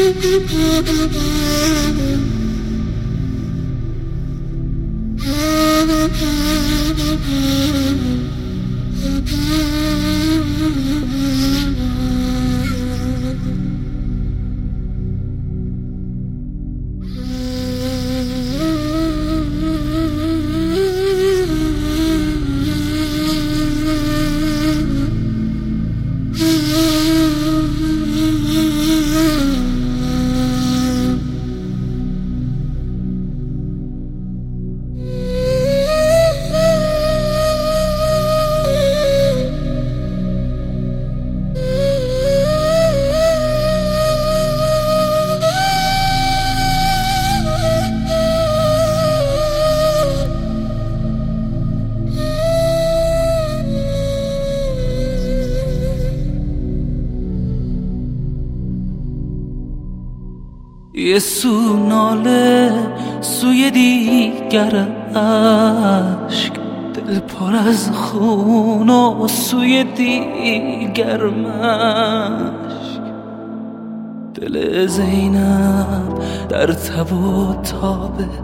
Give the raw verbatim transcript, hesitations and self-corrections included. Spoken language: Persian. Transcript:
یه سو ناله سوی دیگر عشق، دل پر از خون و سوی دیگر مشک. دل زینب در تب و تابه